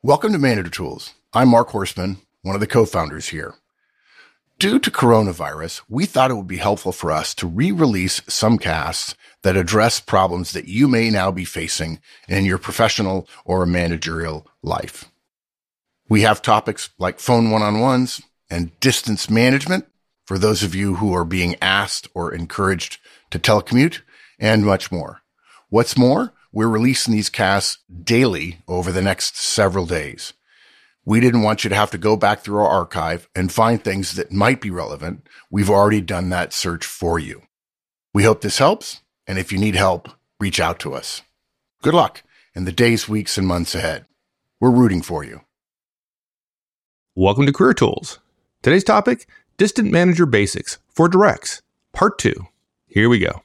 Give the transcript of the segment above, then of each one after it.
Welcome to Manager Tools. I'm Mark Horstman, one of the co-founders here. Due to coronavirus, we thought it would be helpful for us to re-release some casts that address problems that you may now be facing in your professional or managerial life. We have topics like phone one-on-ones and distance management for those of you who are being asked or encouraged to telecommute, and much more. What's more, we're releasing these casts daily over the next several days. We didn't want you to have to go back through our archive and find things that might be relevant. We've already done that search for you. We hope this helps, and if you need help, reach out to us. Good luck in the days, weeks, and months ahead. We're rooting for you. Welcome to Career Tools. Today's topic, Distant Manager Basics for Directs, Part 2. Here we go.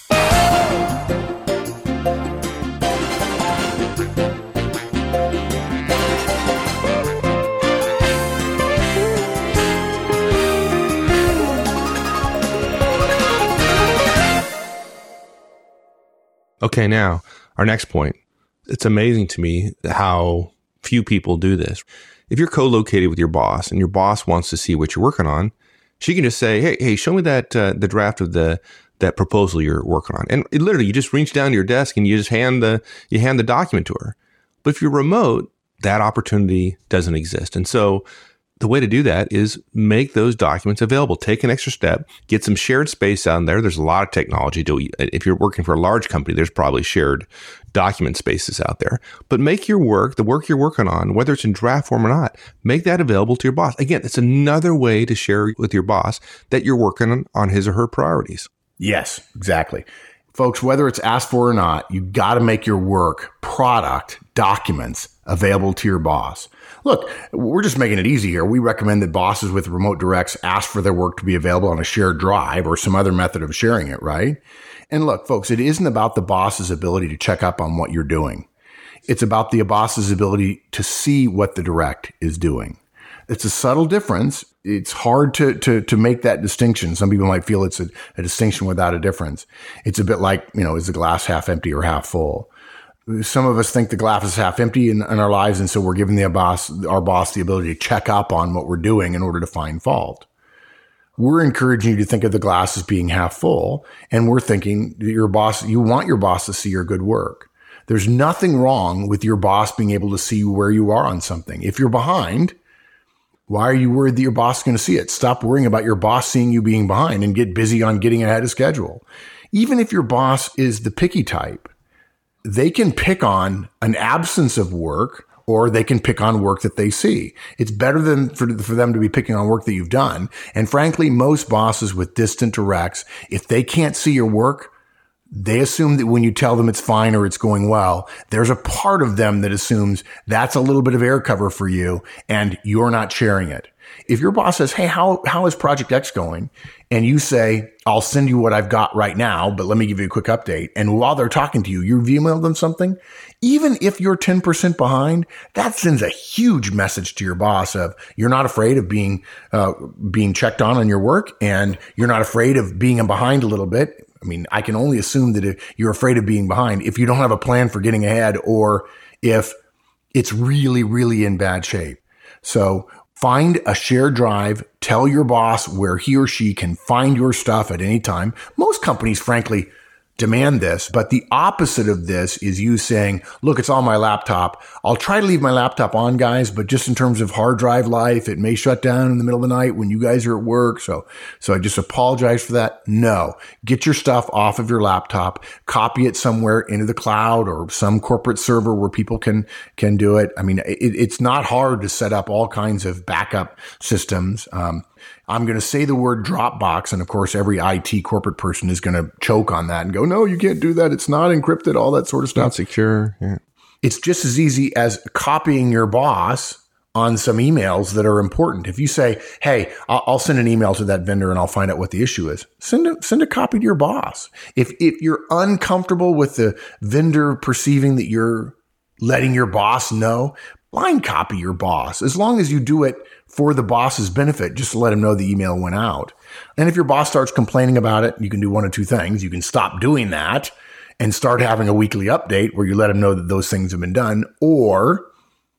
Okay, now, our next point. It's amazing to me how few people do this. If you're co-located with your boss and your boss wants to see what you're working on, she can just say, hey, show me that the draft of that proposal you're working on. And literally, you just reach down to your desk and you just hand the document to her. But if you're remote, that opportunity doesn't exist. And so the way to do that is make those documents available. Take an extra step, get some shared space out there. There's a lot of technology. If you're working for a large company, there's probably shared document spaces out there. But make the work you're working on, whether it's in draft form or not, make that available to your boss. Again, it's another way to share with your boss that you're working on his or her priorities. Yes, exactly. Folks, whether it's asked for or not, you got to make your work, product, documents available to your boss. Look, we're just making it easy here. We recommend that bosses with remote directs ask for their work to be available on a shared drive or some other method of sharing it, right? And look, folks, it isn't about the boss's ability to check up on what you're doing. It's about the boss's ability to see what the direct is doing. It's a subtle difference. It's hard to make that distinction. Some people might feel it's a distinction without a difference. It's a bit like, is the glass half empty or half full? Some of us think the glass is half empty in our lives, and so we're giving our boss the ability to check up on what we're doing in order to find fault. We're encouraging you to think of the glass as being half full, and we're thinking that you want your boss to see your good work. There's nothing wrong with your boss being able to see where you are on something. If you're behind, why are you worried that your boss is going to see it? Stop worrying about your boss seeing you being behind and get busy on getting ahead of schedule. Even if your boss is the picky type, they can pick on an absence of work, or they can pick on work that they see. It's better than for them to be picking on work that you've done. And frankly, most bosses with distant directs, if they can't see your work, they assume that when you tell them it's fine or it's going well, there's a part of them that assumes that's a little bit of air cover for you and you're not sharing it. If your boss says, hey, how is Project X going? And you say, I'll send you what I've got right now, but let me give you a quick update. And while they're talking to you, you've emailed them something. Even if you're 10% behind, that sends a huge message to your boss of you're not afraid of being checked on your work, and you're not afraid of being behind a little bit. I mean, I can only assume that if you're afraid of being behind if you don't have a plan for getting ahead, or if it's really, really in bad shape. So find a shared drive. Tell your boss where he or she can find your stuff at any time. Most companies, frankly, demand this, but the opposite of this is you saying, look, it's on my laptop. I'll try to leave my laptop on, guys, but just in terms of hard drive life, it may shut down in the middle of the night when you guys are at work. So I just apologize for that. No, get your stuff off of your laptop, copy it somewhere into the cloud or some corporate server where people can do it. I mean, it's not hard to set up all kinds of backup systems. I'm going to say the word Dropbox, and of course, every IT corporate person is going to choke on that and go, no, you can't do that. It's not encrypted, all that sort of stuff. Not secure. Yeah. It's just as easy as copying your boss on some emails that are important. If you say, hey, I'll send an email to that vendor and I'll find out what the issue is, send a copy to your boss. If you're uncomfortable with the vendor perceiving that you're letting your boss know, blind copy your boss. As long as you do it for the boss's benefit, just to let him know the email went out. And if your boss starts complaining about it, you can do one of two things. You can stop doing that and start having a weekly update where you let him know that those things have been done, or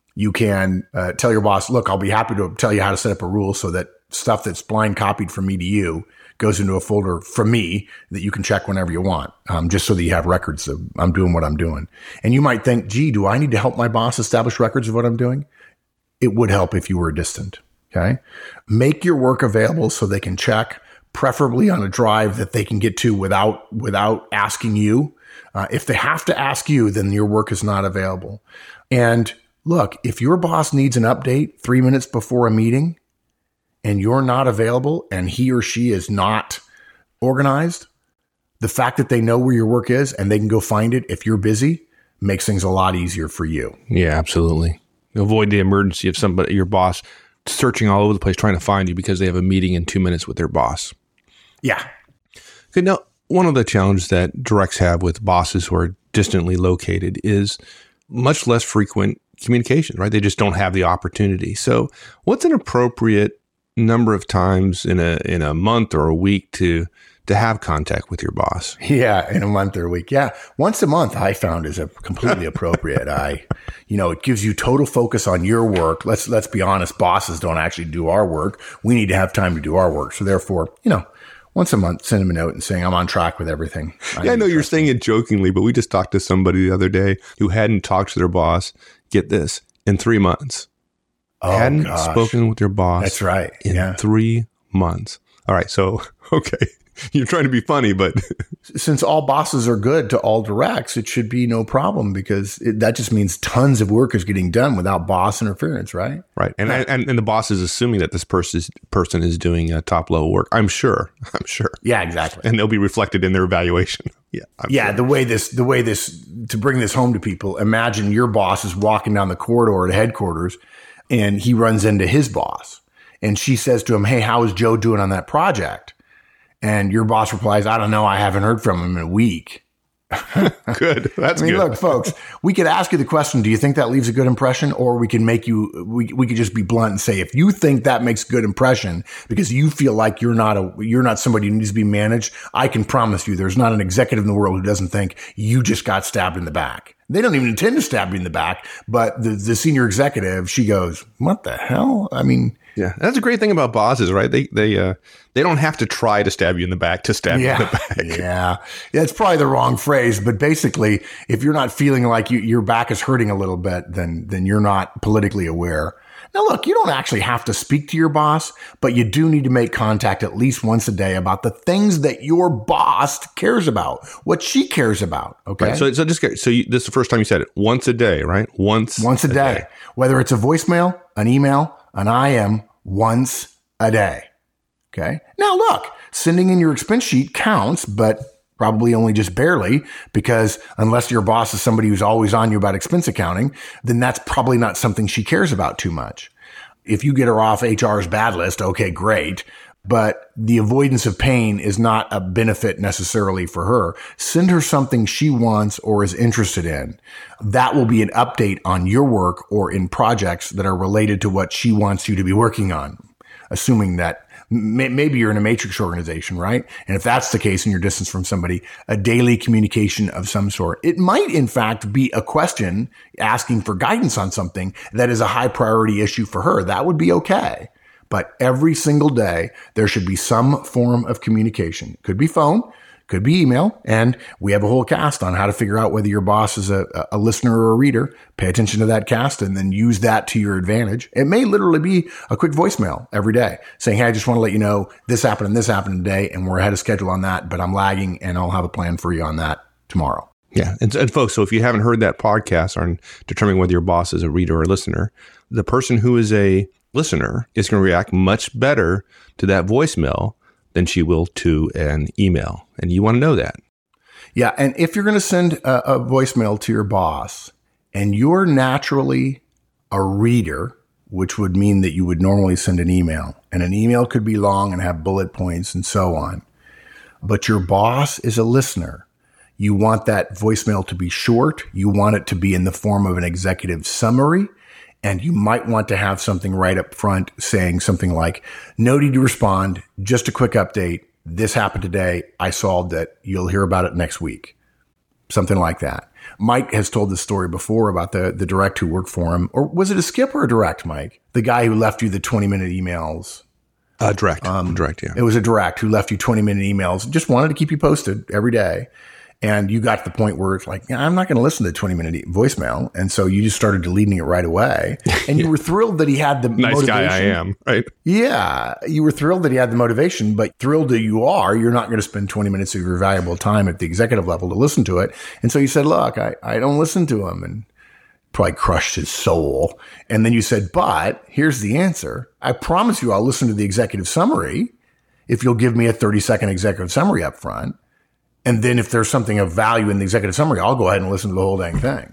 You can tell your boss, look, I'll be happy to tell you how to set up a rule so that stuff that's blind copied from me to you goes into a folder from me that you can check whenever you want, just so that you have records of I'm doing what I'm doing. And you might think, gee, do I need to help my boss establish records of what I'm doing? It would help if you were distant. Okay. Make your work available so they can check, preferably on a drive that they can get to without asking you. If they have to ask you, then your work is not available. And look, if your boss needs an update 3 minutes before a meeting and you're not available and he or she is not organized, the fact that they know where your work is and they can go find it if you're busy makes things a lot easier for you. Yeah, absolutely. Avoid the emergency of somebody, your boss, searching all over the place trying to find you because they have a meeting in 2 minutes with their boss. Yeah. Okay, now, one of the challenges that directs have with bosses who are distantly located is much less frequent communication, right? They just don't have the opportunity. So what's an appropriate number of times in a month or a week to have contact with your boss? Yeah, in a month or a week. Yeah. Once a month I found is completely appropriate. It gives you total focus on your work. Let's be honest, bosses don't actually do our work. We need to have time to do our work. So therefore, once a month, send them a note and saying, I'm on track with everything. I know you're saying it jokingly, but we just talked to somebody the other day who hadn't talked to their boss, get this, in 3 months. Oh, hadn't gosh. spoken with their boss. That's right. In 3 months. All right. So, okay. You're trying to be funny, but since all bosses are good to all directs, it should be no problem because that just means tons of work is getting done without boss interference, right? Right. And the boss is assuming that this person is doing top level work. I'm sure. Yeah, exactly. And they'll be reflected in their evaluation. Yeah. Sure. The way this, to bring this home to people, imagine your boss is walking down the corridor at headquarters and he runs into his boss and she says to him, hey, how is Joe doing on that project? And your boss replies, I don't know. I haven't heard from him in a week. Good. That's good. Look, folks, we could ask you the question, do you think that leaves a good impression? Or we can make we could just be blunt and say, if you think that makes a good impression because you feel like you're not somebody who needs to be managed, I can promise you there's not an executive in the world who doesn't think you just got stabbed in the back. They don't even intend to stab you in the back, but the senior executive, she goes, what the hell? Yeah, that's a great thing about bosses, right? They don't have to try to stab you in the back to stab you in the back. Yeah, it's probably the wrong phrase, but basically, if you're not feeling like your back is hurting a little bit, then you're not politically aware. Now, look, you don't actually have to speak to your boss, but you do need to make contact at least once a day about the things that your boss cares about, what she cares about. Okay, right, so this is the first time you said it. Once a day, right? Once a day, whether it's a voicemail, an email, an IM, once a day. Okay. Now look, sending in your expense sheet counts, but probably only just barely because unless your boss is somebody who's always on you about expense accounting, then that's probably not something she cares about too much. If you get her off HR's bad list, okay, great. But the avoidance of pain is not a benefit necessarily for her. Send her something she wants or is interested in. That will be an update on your work or in projects that are related to what she wants you to be working on, assuming that maybe you're in a matrix organization, right? And if that's the case and you're distance from somebody, a daily communication of some sort. It might, in fact, be a question asking for guidance on something that is a high priority issue for her. That would be okay. But every single day, there should be some form of communication. Could be phone, could be email. And we have a whole cast on how to figure out whether your boss is a listener or a reader. Pay attention to that cast and then use that to your advantage. It may literally be a quick voicemail every day saying, hey, I just want to let you know this happened and this happened today. And we're ahead of schedule on that, but I'm lagging and I'll have a plan for you on that tomorrow. Yeah. And folks, so if you haven't heard that podcast on determining whether your boss is a reader or a listener, the person who is a listener is going to react much better to that voicemail than she will to an email. And you want to know that. Yeah. And if you're going to send a voicemail to your boss and you're naturally a reader, which would mean that you would normally send an email, and an email could be long and have bullet points and so on, but your boss is a listener. You want that voicemail to be short. You want it to be in the form of an executive summary. And you might want to have something right up front saying something like, no need to respond, just a quick update. This happened today. I solved it. You'll hear about it next week. Something like that. Mike has told this story before about the direct who worked for him. Or was it a skip or a direct, Mike? The guy who left you the 20-minute emails. Direct. Direct, yeah. It was a direct who left you 20-minute emails, just wanted to keep you posted every day. And you got to the point where it's like, I'm not going to listen to the 20-minute voicemail. And so you just started deleting it right away. And you were thrilled that he had the nice motivation. Guy I am, right? Yeah. You were thrilled that he had the motivation, but thrilled that you're not going to spend 20 minutes of your valuable time at the executive level to listen to it. And so you said, look, I don't listen to him, and probably crushed his soul. And then you said, but here's the answer. I promise you I'll listen to the executive summary if you'll give me a 30-second executive summary up front. And then if there's something of value in the executive summary, I'll go ahead and listen to the whole dang thing.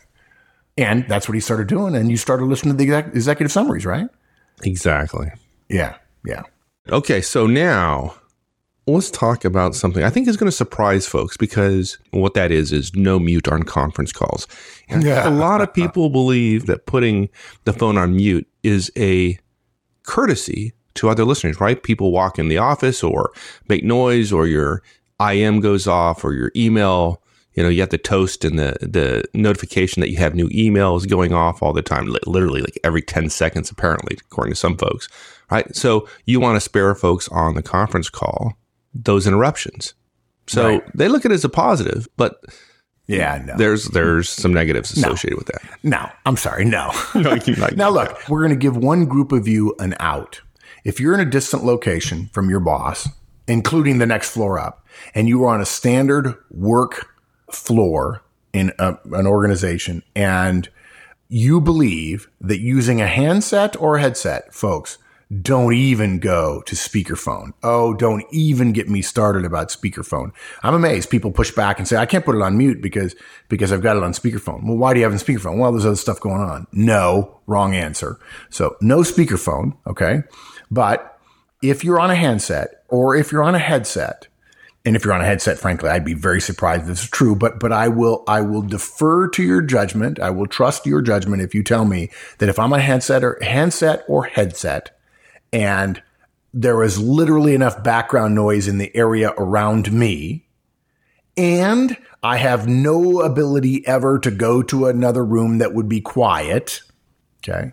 And that's what he started doing. And you started listening to the executive summaries, right? Exactly. Yeah. Yeah. Okay. So now let's talk about something I think is going to surprise folks, because what that is no mute on conference calls. And a lot of people believe that putting the phone on mute is a courtesy to other listeners, right? People walk in the office or make noise, or your IM goes off, or your email, you have the toast and the notification that you have new emails going off all the time, literally like every 10 seconds, apparently, according to some folks, right? So you want to spare folks on the conference call those interruptions. So they look at it as a positive, but yeah, no. There's some negatives associated with that. No, I'm sorry. No. Now look, we're going to give one group of you an out. If you're in a distant location from your boss, including the next floor up, and you are on a standard work floor in an organization, and you believe that using a handset or a headset, folks, don't even go to speakerphone. Oh, don't even get me started about speakerphone. I'm amazed people push back and say, I can't put it on mute because I've got it on speakerphone. Well, why do you have it on speakerphone? Well, there's other stuff going on. No, wrong answer. So no speakerphone. Okay. But if you're on a handset or if you're on a headset, and if you're on a headset, frankly, I'd be very surprised if this is true, but I will defer to your judgment. I will trust your judgment if you tell me that if I'm on a handset or headset, and there is literally enough background noise in the area around me, and I have no ability ever to go to another room that would be quiet, okay,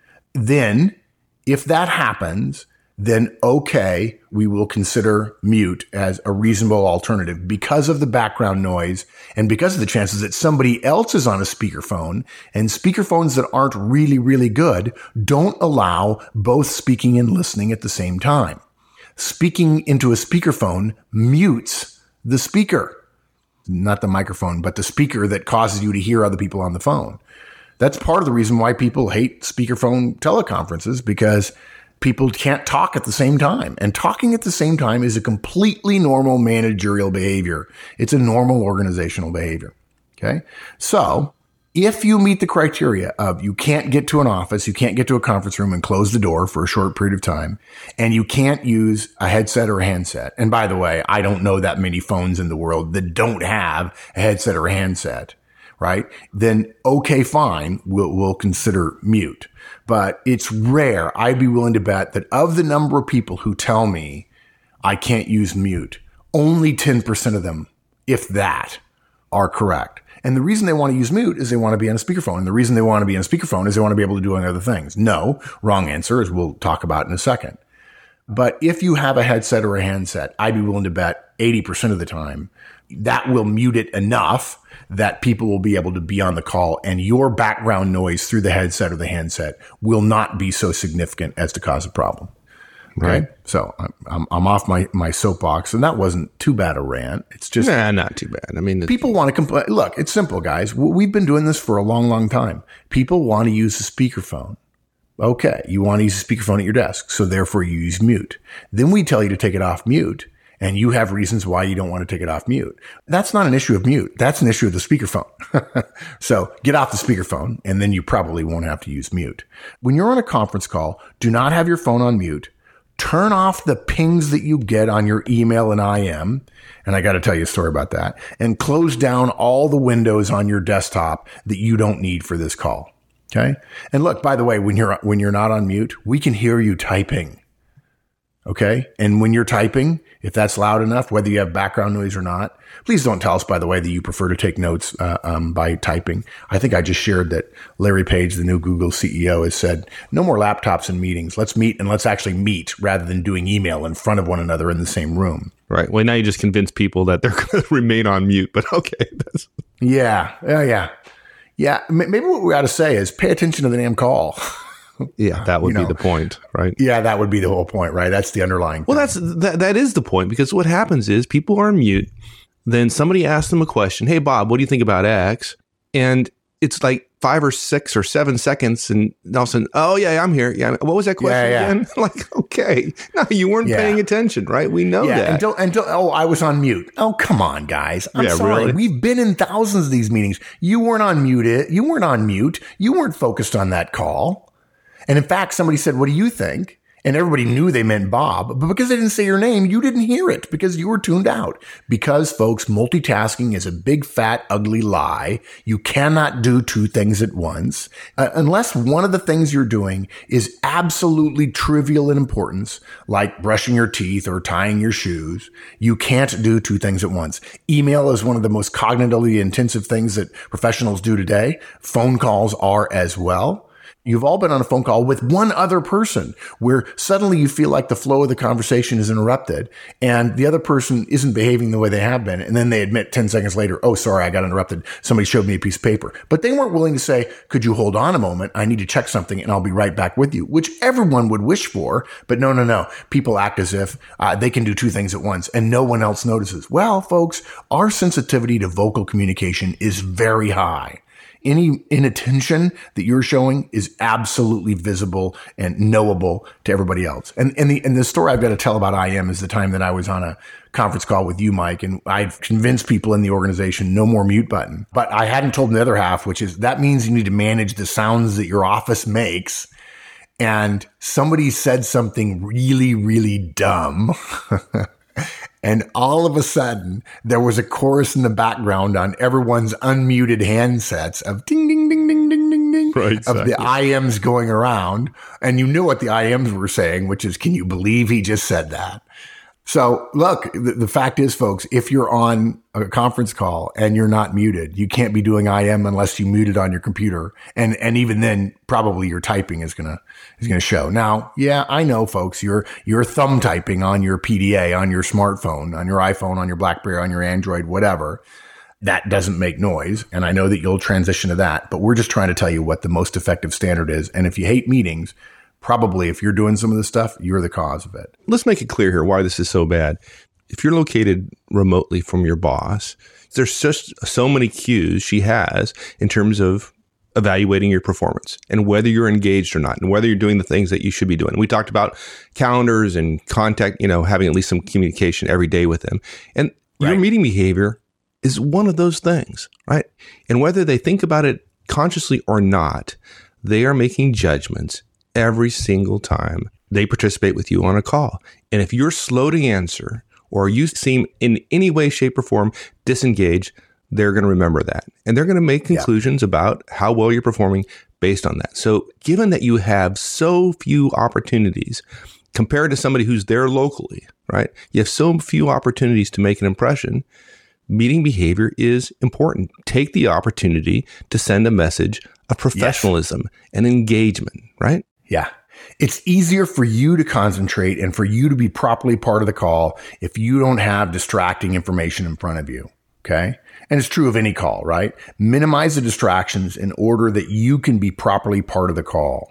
then if that happens, then okay, we will consider mute as a reasonable alternative because of the background noise and because of the chances that somebody else is on a speakerphone, and speakerphones that aren't really, really good don't allow both speaking and listening at the same time. Speaking into a speakerphone mutes the speaker, not the microphone, but the speaker that causes you to hear other people on the phone. That's part of the reason why people hate speakerphone teleconferences, because people can't talk at the same time. And talking at the same time is a completely normal managerial behavior. It's a normal organizational behavior. Okay. So if you meet the criteria of you can't get to an office, you can't get to a conference room and close the door for a short period of time, and you can't use a headset or a handset. And by the way, I don't know that many phones in the world that don't have a headset or a handset, right? Then okay, fine. We'll consider mute. But it's rare. I'd be willing to bet that of the number of people who tell me I can't use mute, only 10% of them, if that, are correct. And the reason they want to use mute is they want to be on a speakerphone. And the reason they want to be on a speakerphone is they want to be able to do other things. No, wrong answer, as we'll talk about in a second. But if you have a headset or a handset, I'd be willing to bet 80% of the time that will mute it enough that people will be able to be on the call, and your background noise through the headset or the handset will not be so significant as to cause a problem. Okay. Right. So I'm off my soapbox, and that wasn't too bad a rant. It's just not too bad. I mean, people want to complain. Look, it's simple, guys. We've been doing this for a long, long time. People want to use a speakerphone. Okay. You want to use a speakerphone at your desk. So therefore you use mute. Then we tell you to take it off mute, and you have reasons why you don't want to take it off mute. That's not an issue of mute. That's an issue of the speakerphone. So get off the speakerphone, and then you probably won't have to use mute. When you're on a conference call, do not have your phone on mute. Turn off the pings that you get on your email and IM. And I got to tell you a story about that. And close down all the windows on your desktop that you don't need for this call. Okay. And look, by the way, when you're not on mute, we can hear you typing. Okay. And when you're typing, if that's loud enough, whether you have background noise or not, please don't tell us, by the way, that you prefer to take notes by typing. I think I just shared that Larry Page, the new Google CEO, has said, no more laptops in meetings. Let's meet and let's actually meet rather than doing email in front of one another in the same room. Right. Well, now you just convince people that they're going to remain on mute, but okay. Yeah. Maybe what we ought to say is pay attention to the damn call. Yeah, that would be the point, right? Yeah, that would be the whole point, right? That's the underlying Well, thing. that is the point, because what happens is people are on mute. Then somebody asks them a question. Hey, Bob, what do you think about X? And it's like 5 or 6 or 7 seconds. And all of a sudden, oh, yeah, I'm here. Yeah. What was that question again? Like, okay. No, you weren't paying attention, right? We know that. Oh, I was on mute. Oh, come on, guys. I'm sorry. Really? We've been in thousands of these meetings. You weren't on mute. You weren't on mute. You weren't focused on that call. And in fact, somebody said, what do you think? And everybody knew they meant Bob, but because they didn't say your name, you didn't hear it because you were tuned out. Because, folks, multitasking is a big, fat, ugly lie. You cannot do 2 things at once. Unless one of the things you're doing is absolutely trivial in importance, like brushing your teeth or tying your shoes, you can't do 2 things at once. Email is one of the most cognitively intensive things that professionals do today. Phone calls are as well. You've all been on a phone call with one other person where suddenly you feel like the flow of the conversation is interrupted and the other person isn't behaving the way they have been. And then they admit 10 seconds later, oh, sorry, I got interrupted. Somebody showed me a piece of paper. But they weren't willing to say, could you hold on a moment? I need to check something and I'll be right back with you, which everyone would wish for. But no. People act as if they can do 2 things at once and no one else notices. Well, folks, our sensitivity to vocal communication is very high. Any inattention that you're showing is absolutely visible and knowable to everybody else. And the story I've got to tell about IM is the time that I was on a conference call with you, Mike, and I've convinced people in the organization no more mute button. But I hadn't told them the other half, which is that means you need to manage the sounds that your office makes. And somebody said something really, really dumb. And all of a sudden, there was a chorus in the background on everyone's unmuted handsets of ding, ding, ding, ding, ding, ding, ding, right, exactly. Of the IMs going around. And you knew what the IMs were saying, which is, can you believe he just said that? So look, the fact is, folks, if you're on a conference call and you're not muted, you can't be doing IM unless you mute it on your computer. And even then, probably your typing is going to show. Now, yeah, I know, folks, you're thumb typing on your PDA, on your smartphone, on your iPhone, on your BlackBerry, on your Android, whatever. That doesn't make noise. And I know that you'll transition to that, but we're just trying to tell you what the most effective standard is. And if you hate meetings, probably if you're doing some of this stuff, you're the cause of it. Let's make it clear here why this is so bad. If you're located remotely from your boss, there's just so many cues she has in terms of evaluating your performance and whether you're engaged or not and whether you're doing the things that you should be doing. We talked about calendars and contact, having at least some communication every day with them. And your meeting behavior is one of those things, right? And whether they think about it consciously or not, they are making judgments every single time they participate with you on a call. And if you're slow to answer or you seem in any way, shape, or form disengaged, they're going to remember that. And they're going to make conclusions about how well you're performing based on that. So given that you have so few opportunities compared to somebody who's there locally, right? You have so few opportunities to make an impression. Meeting behavior is important. Take the opportunity to send a message of professionalism and engagement, right? Yeah. It's easier for you to concentrate and for you to be properly part of the call if you don't have distracting information in front of you. Okay. And it's true of any call, right? Minimize the distractions in order that you can be properly part of the call.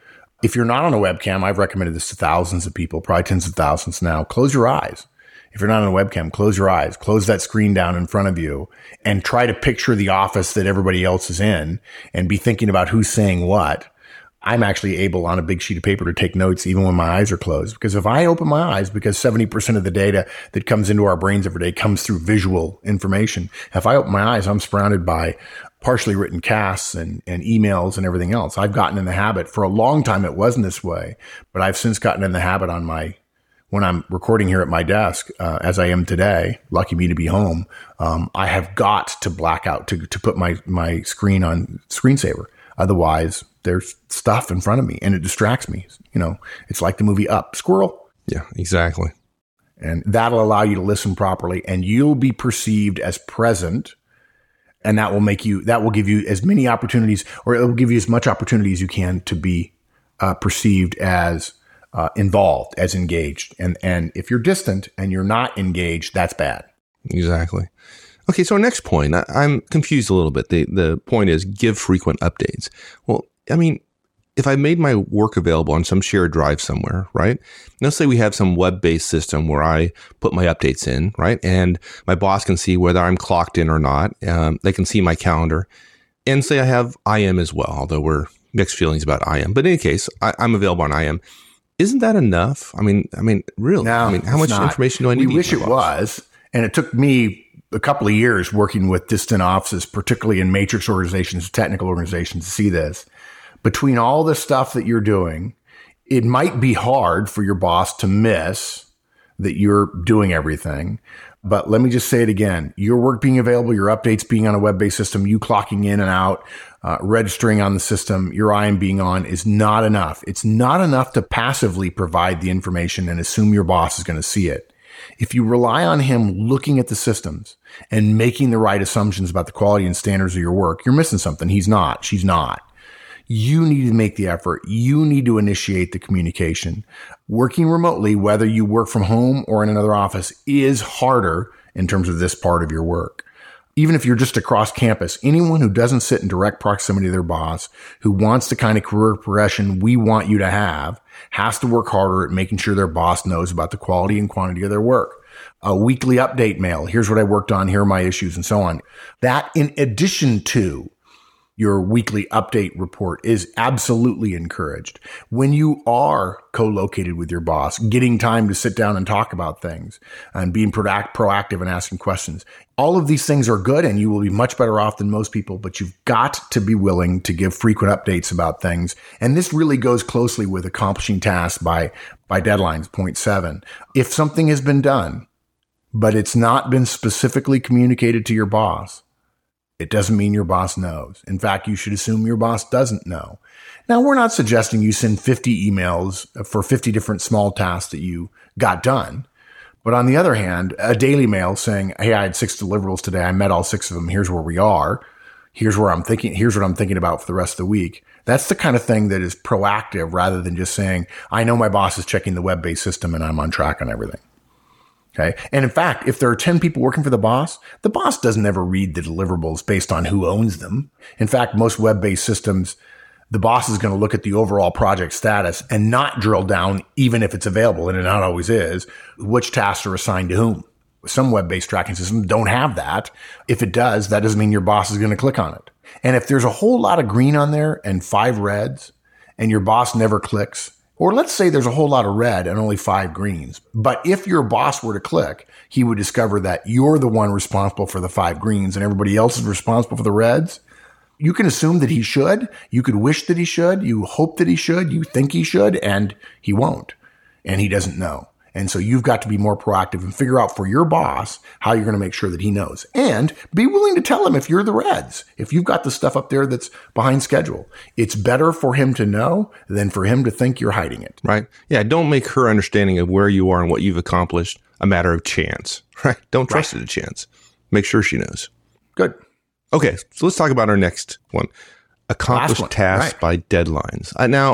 If you're not on a webcam, I've recommended this to thousands of people, probably tens of thousands now. Close your eyes. If you're not on a webcam, close your eyes, close that screen down in front of you and try to picture the office that everybody else is in and be thinking about who's saying what. I'm actually able on a big sheet of paper to take notes even when my eyes are closed. Because if I open my eyes, because 70% of the data that comes into our brains every day comes through visual information. If I open my eyes, I'm surrounded by partially written casts and emails and everything else. I've gotten in the habit. For a long time, it wasn't this way, but I've since gotten in the habit when I'm recording here at my desk, as I am today, lucky me to be home, I have got to black out to put my screen on screensaver. Otherwise, there's stuff in front of me and it distracts me. It's like the movie Up. Squirrel. Yeah, exactly. And that'll allow you to listen properly, and you'll be perceived as present. And that will give you as many opportunities, or it will give you as much opportunity as you can to be perceived as involved, as engaged. And if you're distant and you're not engaged, that's bad. Exactly. Okay, so our next point, I'm confused a little bit. The point is give frequent updates. Well, I mean, if I made my work available on some shared drive somewhere, right? Let's say we have some web-based system where I put my updates in, right? And my boss can see whether I'm clocked in or not. They can see my calendar. And say I have IM as well, although we're mixed feelings about IM. But in any case, I'm available on IM. Isn't that enough? I mean, really? No, how much information do I need? We wish it was. And it took me a couple of years working with distant offices, particularly in matrix organizations, technical organizations, to see this. Between all the stuff that you're doing, it might be hard for your boss to miss that you're doing everything. But let me just say it again. Your work being available, your updates being on a web-based system, you clocking in and out, registering on the system, your IM being on is not enough. It's not enough to passively provide the information and assume your boss is going to see it. If you rely on him looking at the systems and making the right assumptions about the quality and standards of your work, you're missing something. He's not. She's not. You need to make the effort. You need to initiate the communication. Working remotely, whether you work from home or in another office, is harder in terms of this part of your work. Even if you're just across campus, anyone who doesn't sit in direct proximity to their boss, who wants the kind of career progression we want you to have, has to work harder at making sure their boss knows about the quality and quantity of their work. A weekly update mail. Here's what I worked on. Here are my issues, and so on. That, in addition to your weekly update report, is absolutely encouraged. When you are co-located with your boss, getting time to sit down and talk about things and being proactive and asking questions, all of these things are good, and you will be much better off than most people, but you've got to be willing to give frequent updates about things. And this really goes closely with accomplishing tasks by deadlines, point 7. If something has been done, but it's not been specifically communicated to your boss, it doesn't mean your boss knows. In fact, you should assume your boss doesn't know. Now, we're not suggesting you send 50 emails for 50 different small tasks that you got done. But on the other hand, a daily mail saying, hey, I had 6 deliverables today. I met all 6 of them. Here's where we are. Here's what I'm thinking about for the rest of the week. That's the kind of thing that is proactive rather than just saying, I know my boss is checking the web-based system and I'm on track on everything. Okay. And in fact, if there are 10 people working for the boss doesn't ever read the deliverables based on who owns them. In fact, most web-based systems, the boss is going to look at the overall project status and not drill down, even if it's available, and it not always is, which tasks are assigned to whom. Some web-based tracking systems don't have that. If it does, that doesn't mean your boss is going to click on it. And if there's a whole lot of green on there and 5 reds and your boss never clicks, or let's say there's a whole lot of red and only 5 greens. But if your boss were to click, he would discover that you're the one responsible for the 5 greens and everybody else is responsible for the reds. You can assume that he should. You could wish that he should. You hope that he should. You think he should, and he won't. And he doesn't know. And so you've got to be more proactive and figure out for your boss how you're going to make sure that he knows. And be willing to tell him if you're the reds. If you've got the stuff up there that's behind schedule, it's better for him to know than for him to think you're hiding it. Right. Yeah. Don't make her understanding of where you are and what you've accomplished a matter of chance. Right. Don't trust it to chance. Make sure she knows. Good. Okay. So let's talk about our next one. Accomplish tasks by deadlines. Now,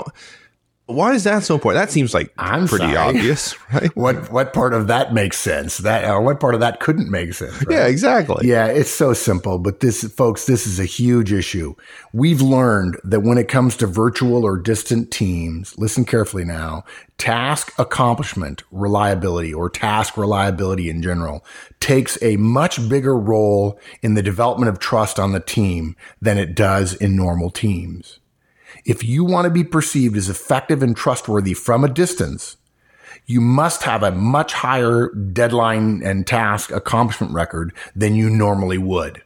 why is that so important? That seems like pretty obvious, right? What part of that makes sense? What part of that couldn't make sense? Right? Yeah, exactly. Yeah, it's so simple. But this is a huge issue. We've learned that when it comes to virtual or distant teams, listen carefully now, task accomplishment reliability or task reliability in general takes a much bigger role in the development of trust on the team than it does in normal teams. If you want to be perceived as effective and trustworthy from a distance, you must have a much higher deadline and task accomplishment record than you normally would.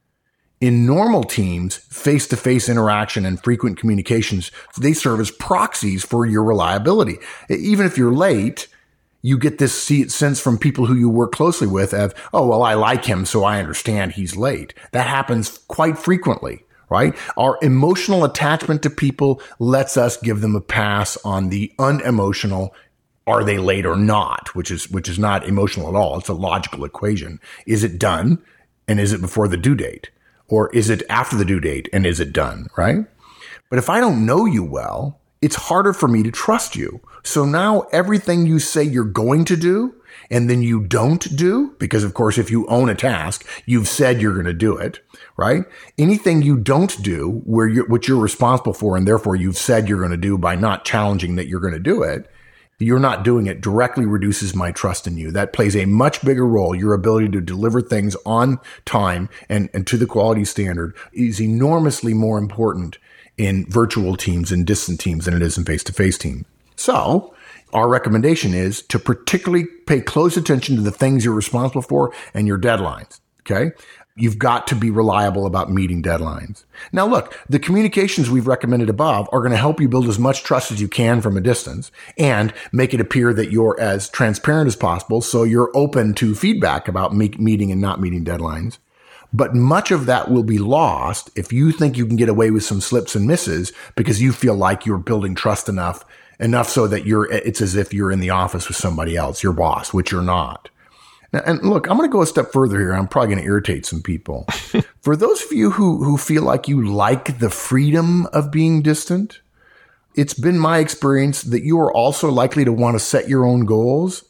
In normal teams, face-to-face interaction and frequent communications, they serve as proxies for your reliability. Even if you're late, you get this sense from people who you work closely with of, oh, well, I like him, so I understand he's late. That happens quite frequently. Right? Our emotional attachment to people lets us give them a pass on the unemotional are they late or not, which is not emotional at all. It's a logical equation. Is it done? And is it before the due date? Or is it after the due date and is it done, right? But if I don't know you well, it's harder for me to trust you. So now everything you say you're going to do and then you don't do, because of course, if you own a task, you've said you're going to do it, right? Anything you don't do which you're responsible for and therefore you've said you're going to do by not challenging that you're going to do it, you're not doing it directly reduces my trust in you. That plays a much bigger role. Your ability to deliver things on time and to the quality standard is enormously more important in virtual teams and distant teams than it is in face-to-face teams. So our recommendation is to particularly pay close attention to the things you're responsible for and your deadlines. Okay. You've got to be reliable about meeting deadlines. Now, look, the communications we've recommended above are going to help you build as much trust as you can from a distance and make it appear that you're as transparent as possible. So you're open to feedback about meeting and not meeting deadlines. But much of that will be lost if you think you can get away with some slips and misses because you feel like you're building trust enough so that it's as if you're in the office with somebody else, your boss, which you're not. And look, I'm going to go a step further here. I'm probably going to irritate some people. For those of you who feel like you like the freedom of being distant, it's been my experience that you are also likely to want to set your own goals.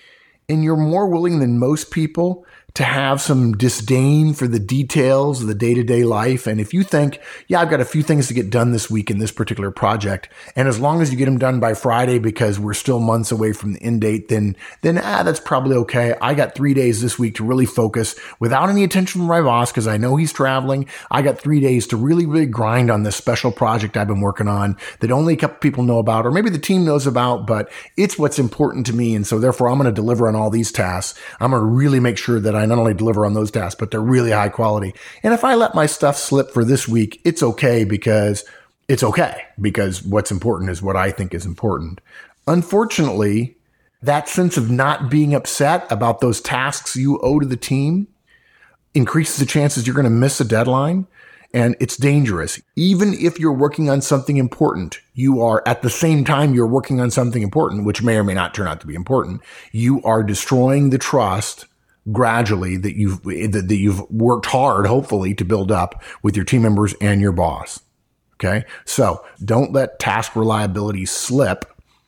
And you're more willing than most people to have some disdain for the details of the day-to-day life. And if you think, yeah, I've got a few things to get done this week in this particular project, and as long as you get them done by Friday because we're still months away from the end date, then that's probably okay. I got 3 days this week to really focus without any attention from my boss because I know he's traveling. I got 3 days to really, really grind on this special project I've been working on that only a couple people know about, or maybe the team knows about, but it's what's important to me. And so therefore I'm going to deliver on all these tasks. I'm going to really make sure that I not only deliver on those tasks, but they're really high quality. And if I let my stuff slip for this week, it's okay because what's important is what I think is important. Unfortunately, that sense of not being upset about those tasks you owe to the team increases the chances you're going to miss a deadline. And it's dangerous. Even if you're working on something important, you are at the same time you're working on something important, which may or may not turn out to be important. You are destroying the trust gradually that you've worked hard, hopefully, to build up with your team members and your boss. Okay. So don't let task reliability slip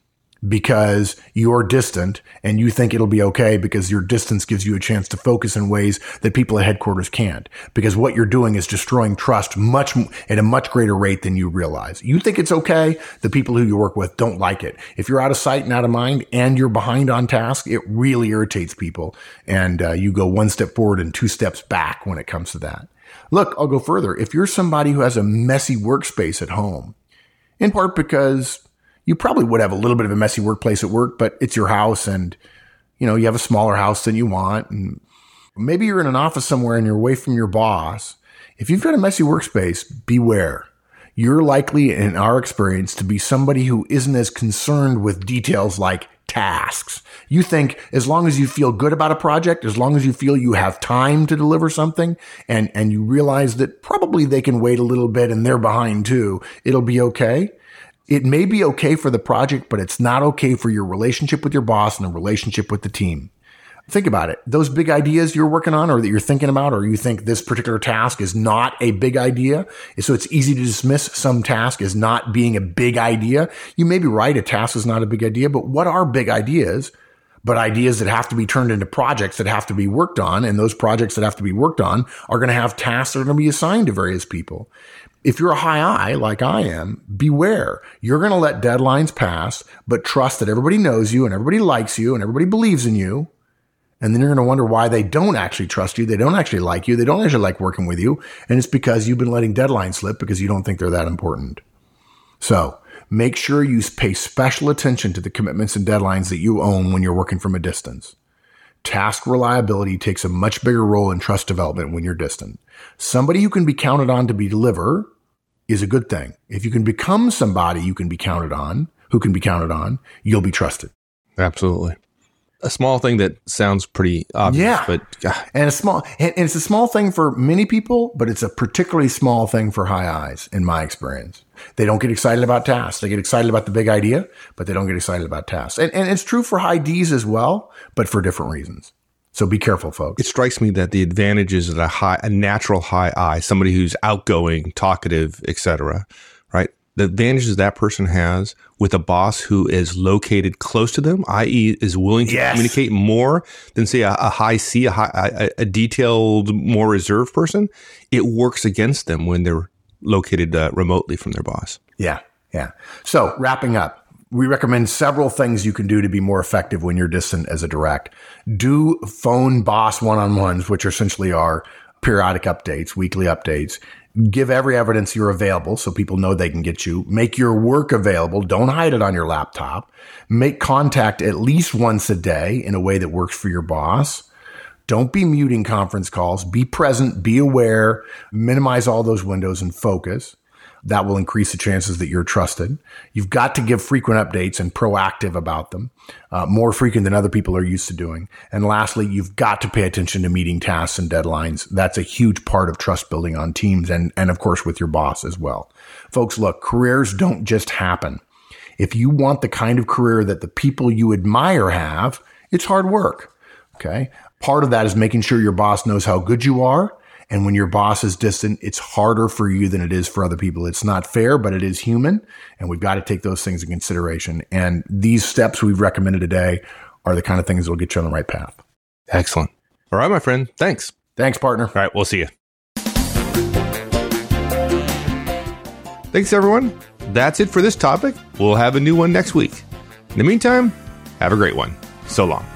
because you're distant and you think it'll be okay because your distance gives you a chance to focus in ways that people at headquarters can't, because what you're doing is destroying trust at a much greater rate than you realize. You think it's okay. The people who you work with don't like it. If you're out of sight and out of mind and you're behind on task, it really irritates people. And you go one step forward and 2 steps back when it comes to that. Look, I'll go further. If you're somebody who has a messy workspace at home, in part because you probably would have a little bit of a messy workplace at work, but it's your house and, you have a smaller house than you want. And maybe you're in an office somewhere and you're away from your boss. If you've got a messy workspace, beware. You're likely, in our experience, to be somebody who isn't as concerned with details like tasks. You think as long as you feel good about a project, as long as you feel you have time to deliver something and you realize that probably they can wait a little bit and they're behind too, it'll be okay. It may be okay for the project, but it's not okay for your relationship with your boss and the relationship with the team. Think about it. Those big ideas you're working on or that you're thinking about, or you think this particular task is not a big idea. So it's easy to dismiss some task as not being a big idea. You may be right. A task is not a big idea, but what are big ideas? But ideas that have to be turned into projects that have to be worked on. And those projects that have to be worked on are going to have tasks that are going to be assigned to various people. If you're a high I, like I am, beware. You're going to let deadlines pass, but trust that everybody knows you and everybody likes you and everybody believes in you. And then you're going to wonder why they don't actually trust you. They don't actually like you. They don't actually like working with you. And it's because you've been letting deadlines slip because you don't think they're that important. So make sure you pay special attention to the commitments and deadlines that you own when you're working from a distance. Task reliability takes a much bigger role in trust development when you're distant. Somebody who can be counted on to deliver is a good thing. If you can become somebody you can be counted on, who can be counted on, you'll be trusted. Absolutely. a small thing that sounds pretty obvious. Yeah. But and it's a small thing for many people, but it's a particularly small thing for high I's in my experience. They don't get excited about tasks. They get excited about the big idea, but they don't get excited about tasks. And it's true for high D's as well, but for different reasons. So be careful, folks. It strikes me that the advantages of a natural high I, somebody who's outgoing, talkative, etc., right? The advantages that person has with a boss who is located close to them, i.e. is willing to communicate more than, say, a high C, a detailed, more reserved person, it works against them when they're located remotely from their boss. Yeah. So wrapping up, we recommend several things you can do to be more effective when you're distant as a direct. Do phone boss one-on-ones, which essentially are periodic updates, weekly updates. Give every evidence you're available so people know they can get you. Make your work available. Don't hide it on your laptop. Make contact at least once a day in a way that works for your boss. Don't be muting conference calls. Be present, be aware, minimize all those windows and focus. That will increase the chances that you're trusted. You've got to give frequent updates and proactive about them, more frequent than other people are used to doing. And lastly, you've got to pay attention to meeting tasks and deadlines. That's a huge part of trust building on teams and of course with your boss as well. Folks, look, careers don't just happen. If you want the kind of career that the people you admire have, it's hard work. Okay. Part of that is making sure your boss knows how good you are. And when your boss is distant, it's harder for you than it is for other people. It's not fair, but it is human. And we've got to take those things in consideration. And these steps we've recommended today are the kind of things that will get you on the right path. Excellent. All right, my friend. Thanks. Thanks, partner. All right. We'll see you. Thanks, everyone. That's it for this topic. We'll have a new one next week. In the meantime, have a great one. So long.